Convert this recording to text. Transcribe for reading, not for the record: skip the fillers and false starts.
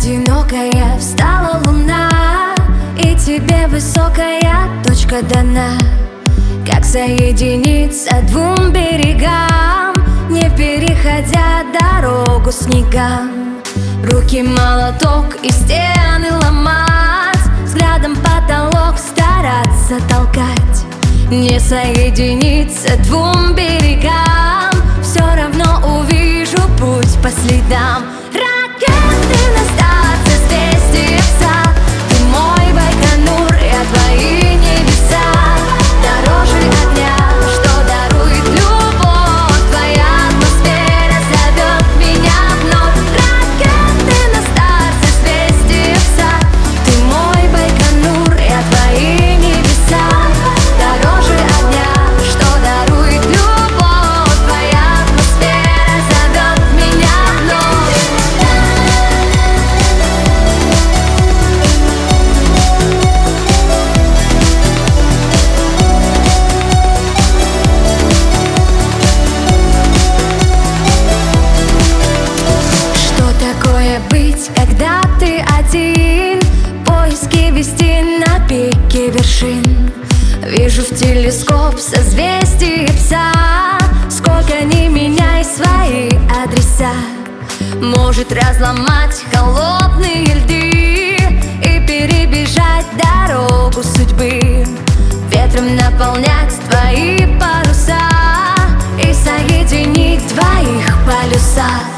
одинокая встала луна, и тебе высокая точка дана. Как соединиться двум берегам, не переходя дорогу снегам? Руки молоток и стены ломать, взглядом потолок стараться толкать. Не соединиться двум берегам, все равно увижу путь по следам. Ракеты на старт, созвездие пса. Ты мой Байконур, я твои небеса. Дороже огня, что дарует любовь, твоя атмосфера зовет меня вновь. Ракеты на старт, созвездие пса. Ты мой Байконур, я твои небеса. Дороже огня, что дарует любовь, твоя атмосфера зовет меня вновь. Что такое быть, когда ты один? Поиски вести на пике вершин. Вижу в телескоп созвездие пса. Сколько ни меняй свои адреса, может разломать холодные льды и перебежать дорогу судьбы. Ветром наполнять твои паруса и соединить двоих полюса.